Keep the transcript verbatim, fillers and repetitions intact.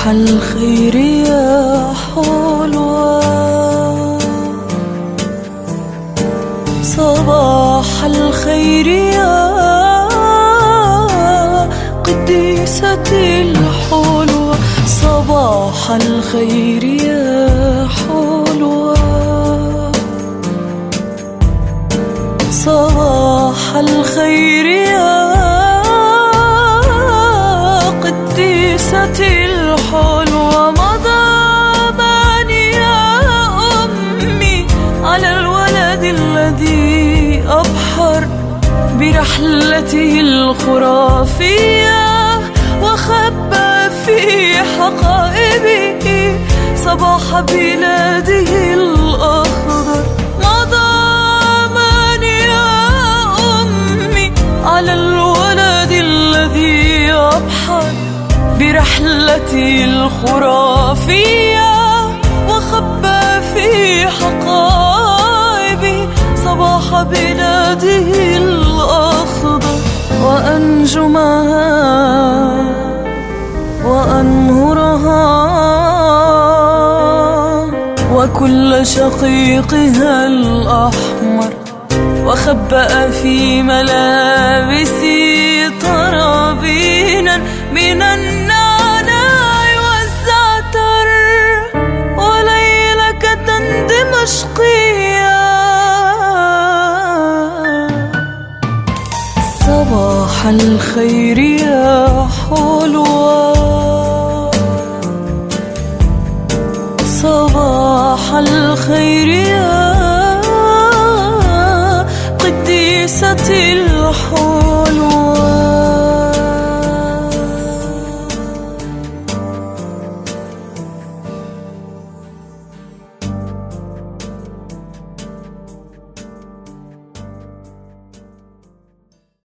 الخير يا حلوة، صباح الخير يا قديستي الحلوة، صباح الخير يا حلوة، صباح الخير يا قديستي الحلوة. مضى يا أمي على الولد الذي أبحر برحلته الخرافية، وخبى في حقائبه صباح بلاده الأخضر. مضى يا أمي على الولد الذي أبحر برحلته الخرافية، وخبى في حقائبه صباح بلاده الأخضر. وأنجمها وأنهرها وكل شقيقها الأحمر، وخبأ في ملابسي طرابينا من النعناع والزعتر، وليلة دمشقية. صباح الخير يا حلوة، صباح الخير يا قديستي الحلوة.